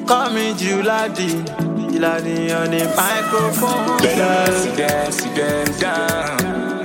Call me Juladi, Juladi on the microphone. Better see them down.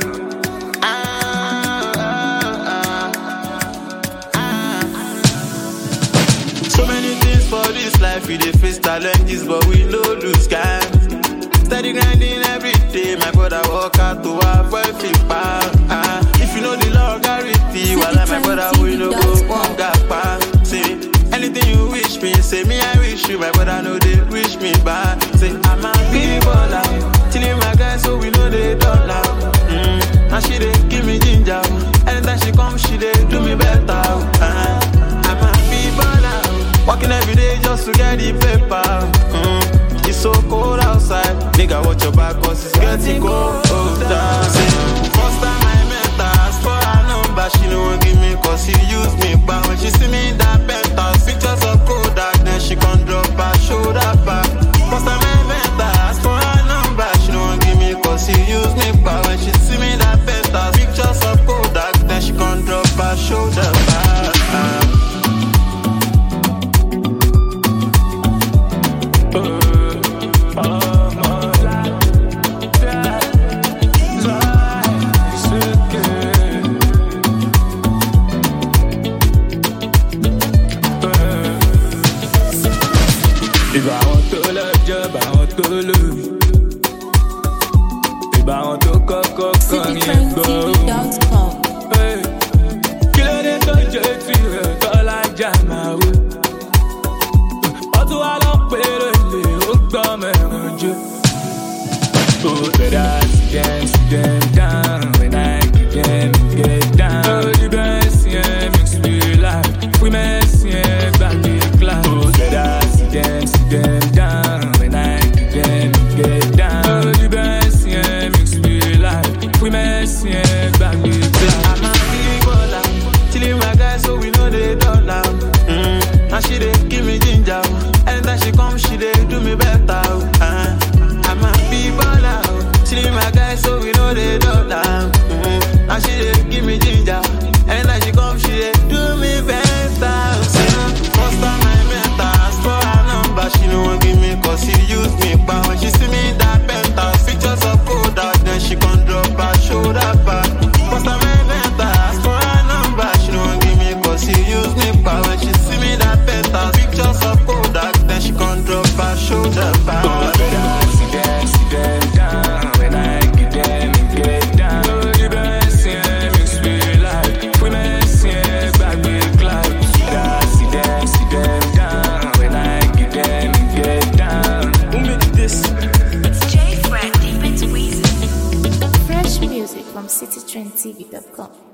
So many things for this life, we dey face challenges, but we no lose guys. Steady grinding every day, my brother walk out to work for If you know the logarity, while my brother we no go one gap. Say anything you wish me, say me I wish you, my brother know they wish me back. Say I'm a people out, chilling my guys so we know they don't now. And she dey give me ginger, anytime she come she dey do me better. I'm a people out, working every day just to get the paper. It's so cold outside, nigga watch your back cause it's getting cold. Say, first time I met her, asked for her number, she no one give me cause she use me. But when she see me in that penthouse, pictures of Kodak, then she can drop her shoulder back. First time I met her, asked for her number, she no one give me cause she use me. But when she see me in that penthouse, pictures of Kodak, then she can drop her shoulder back. If I want to love job, I want to lose. If I want to cook, citytrendtv.com. hey. Kill it, don't you feel it? All I jam out. All I love, but it's all I'm you. Oh, but I see them down. When I get down. Oh, the best, yeah, makes me laugh. We mess, yeah, back in the class. Oh, but I see them down. When I get down. Oh, the best, yeah, makes me laugh. We mess, yeah, back in the class. I'm a people out, chilling my guys so we know they don't now. And she dey give me ginger, anytime she come she dey do me better. I'm a people out, chilling my guys so we know they don't now. And she dey give me ginger, anytime she come she dey do me better. First time I met her, asked for her number, she no one give me cause she use me. But when she see me in that penthouse, pictures of Kodak, then she can drop her shoulder back. First time I met her, asked for her number, she no one give me cause she use me. But when she see me in that penthouse, pictures of Kodak, then she can drop her shoulder back. Oh, better see them down. When I get down. Oh, the best, yeah, makes me laugh. We mess, yeah, back with clouds. See them down. When I get down. Who made this? It's J Fred, Defense Weezy. Fresh music from citytrendtv.com.